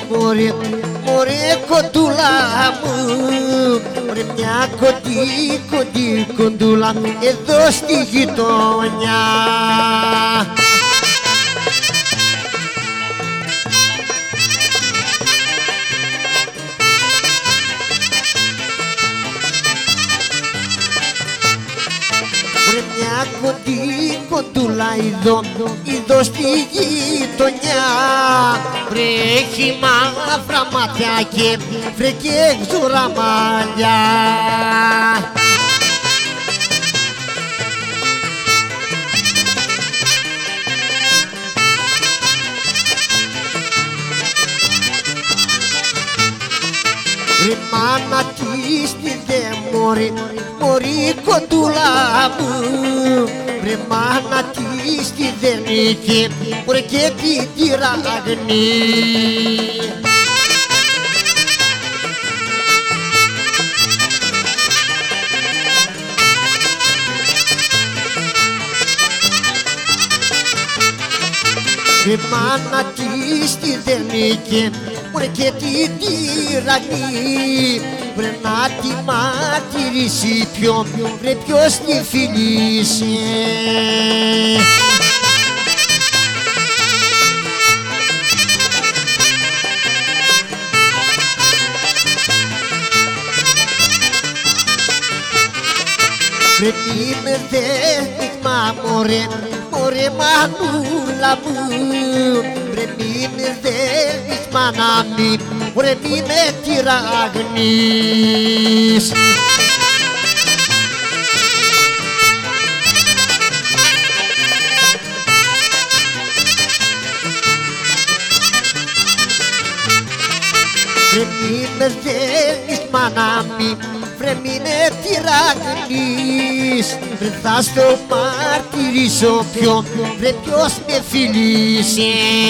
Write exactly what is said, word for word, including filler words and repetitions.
μωρέ, μωρέ κοντούλα μου, μωρέ μια κοντή, κοντή, κοντούλα εδώ στη γειτονιά. Βρε μια κοντή, κοντούλα εδώ, εδώ στη γειτονιά. Βρε έχει μαύρα μάτια και βρε και ξουρά μαλλιά. Βρε μάνα της τη δε μωρή, μωρή κοντούλα μου, βρε μάνα της τη δε νίκη, βρε και τη τυραγνή. Βρε μάνα της τη δε νίκη, βρε και τη τυραγνή, βρε να τη μαρτυρήσει ποιον, βρε ποιος τη φιλήσε. Βρε μη με δέχτηκμα μωρέ, μωρέ μανούλα μου, βρε μη με δέχτηκμα μάνα μη, βρε μη με τυραγνείς. Βρε μη με δέχτηκμα μάνα μη, βρε μη με τυραγνείς, βρε θα στο μαρτυρήσω ποιον, βρε ποιος με φιλήσε.